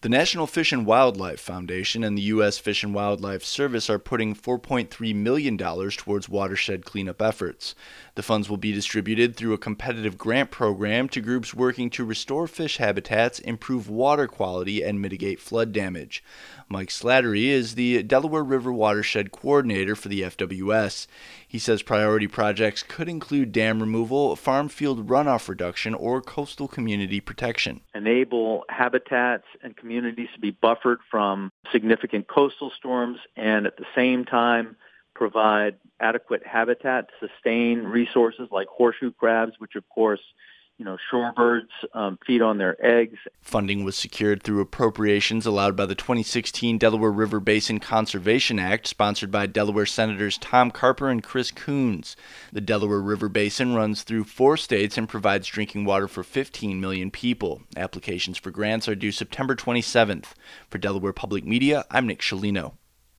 The National Fish and Wildlife Foundation and the U.S. Fish and Wildlife Service are putting $4.3 million towards watershed cleanup efforts. The funds will be distributed through a competitive grant program to groups working to restore fish habitats, improve water quality, and mitigate flood damage. Mike Slattery is the Delaware River Watershed Coordinator for the FWS. He says priority projects could include dam removal, farm field runoff reduction, or coastal community protection. Enable habitats and communities to be buffered from significant coastal storms, and at the same time provide adequate habitat to sustain resources like horseshoe crabs, which of course shorebirds feed on their eggs. Funding was secured through appropriations allowed by the 2016 Delaware River Basin Conservation Act, sponsored by Delaware Senators Tom Carper and Chris Coons. The Delaware River Basin runs through 4 states and provides drinking water for 15 million people. Applications for grants are due September 27th. For Delaware Public Media, I'm Nick Scialino.